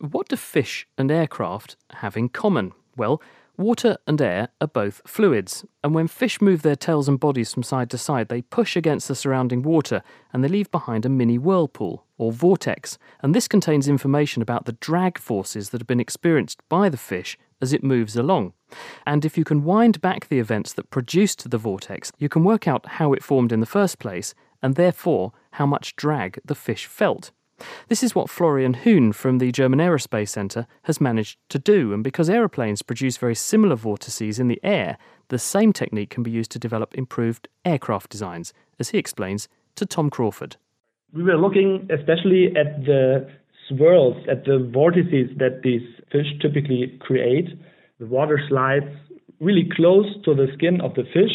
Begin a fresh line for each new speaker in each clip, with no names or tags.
What do fish and aircraft have in common? Well, water and air are both fluids, and when fish move their tails and bodies from side to side, they push against the surrounding water and they leave behind a mini whirlpool, or vortex, and this contains information about the drag forces that have been experienced by the fish as it moves along. And if you can wind back the events that produced the vortex, you can work out how it formed in the first place, and therefore how much drag the fish felt. This is what Florian Huhn from the German Aerospace Centre has managed to do, and because aeroplanes produce very similar vortices in the air, the same technique can be used to develop improved aircraft designs, as he explains to Tom Crawford.
We were looking especially at the swirls, at the vortices that these fish typically create. The water slides really close to the skin of the fish.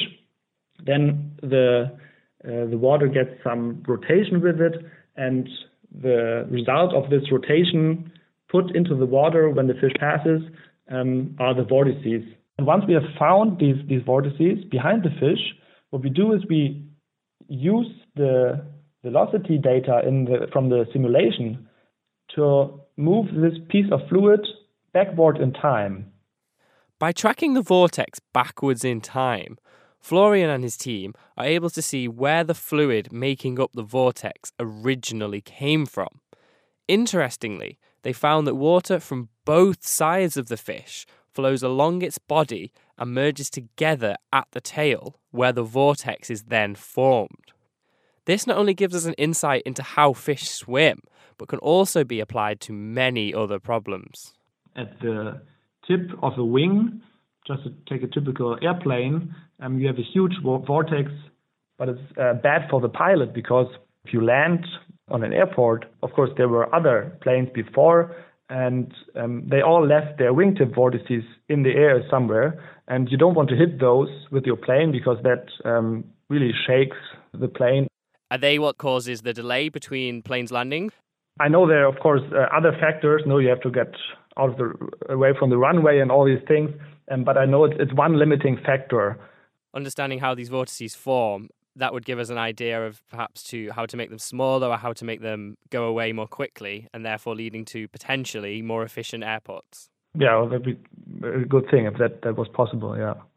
Then the water gets some rotation with it, and the result of this rotation put into the water when the fish passes are the vortices. And once we have found these vortices behind the fish, what we do is we use the velocity data from the simulation to move this piece of fluid backward in time.
By tracking the vortex backwards in time, Florian and his team are able to see where the fluid making up the vortex originally came from. Interestingly, they found that water from both sides of the fish flows along its body and merges together at the tail, where the vortex is then formed. This not only gives us an insight into how fish swim, but can also be applied to many other problems.
At the tip of the wing, just to take a typical airplane, you have a huge vortex, but it's bad for the pilot because if you land on an airport, of course there were other planes before, and they all left their wingtip vortices in the air somewhere, and you don't want to hit those with your plane because that really shakes the plane.
Are they what causes the delay between planes landing?
I know there are, of course, other factors. No, you have to get away from the runway and all these things, but I know it's one limiting factor.
Understanding how these vortices form, that would give us an idea of perhaps how to make them smaller or how to make them go away more quickly, and therefore leading to potentially more efficient airports.
Yeah, well, that'd be a good thing if that was possible, yeah.